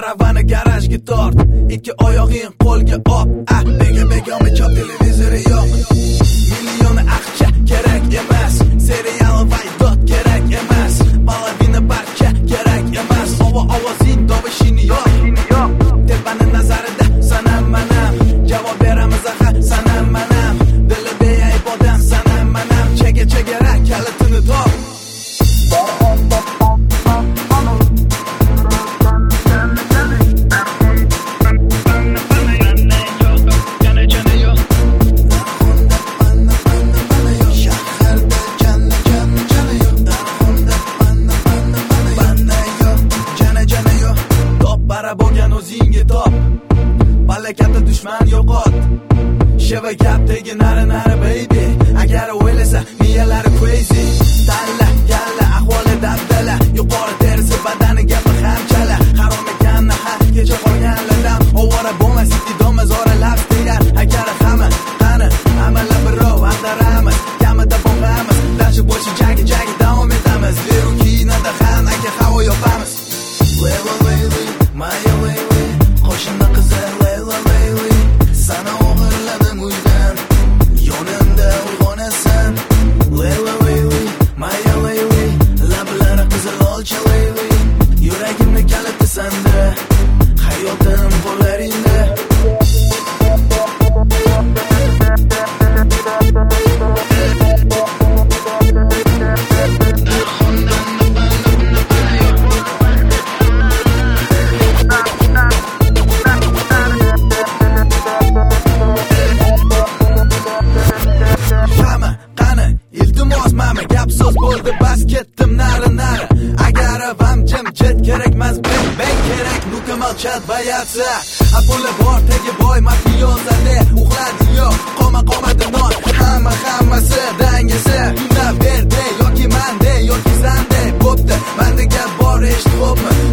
aravani garajga tort, ikki oyog'ing qo'lga op. Bega begami chop televizori yo'q. Million aqcha kerak emas, serial va dot kerak emas, balavina barcha kerak emas. Ovozing dobishini yo'q. Tepani nazarida sanam manam, javob beramiz aha sanam manam. Dili beyay bodam sanam manam, chega kalitini top. Bo'lgan o'zingga top, balakatda dushman yo'qot. Sheva gapdagi nari baby, agar o'ylasa miyalari crazy. Talla galla ahvoli dabdala, yuqori terisi badani gapi ham chala. Harom ekan ha kecha qolganlardan ovora bo'lmas, iktidorma zoralab degan. Agar hamma qani amallar birov ag'daramiz, kamida bo'lamiz. Dashi bo'shi jagi davom etamiz. Leru kinada ham aka havo yopamiz. Maya Layli, qo'shimda qizlar Layli, sana o'g'irladim uydan, yonimda uyg'onasan. Layli, Maya Layli, lablari qizil olcha Layli, yuragimni kaliti sanda, hayotim qo'llaringda. Gap so'z bo'ldi, bas ketdim nari. Agar avam jimjit kerakmas, bang kerak, mukammal chat bayatsa. Apollo bor tegi boy mafiyozade, uxladi yo'q, qomadi non. Hammasi dangisi, unda berde yoki mande yoki zande. Bo'pti, menda gap bor, eshit xo'pmi?